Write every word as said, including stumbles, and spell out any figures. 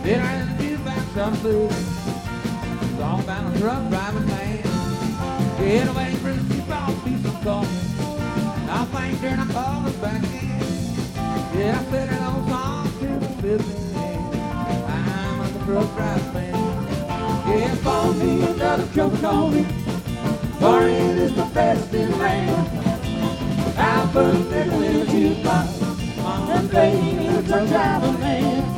Then I had to do back some food. Song about a truck driving man. Yeah, waiting for the jukebox piece of coffee. I thanked her and I called her back in. Yeah, I said an old song to the business. I'm a truck driving man. Yeah, phone me another cup of coffee. For it is the best in land. I'll put a nickel in the jukebox and play me the truck driving man.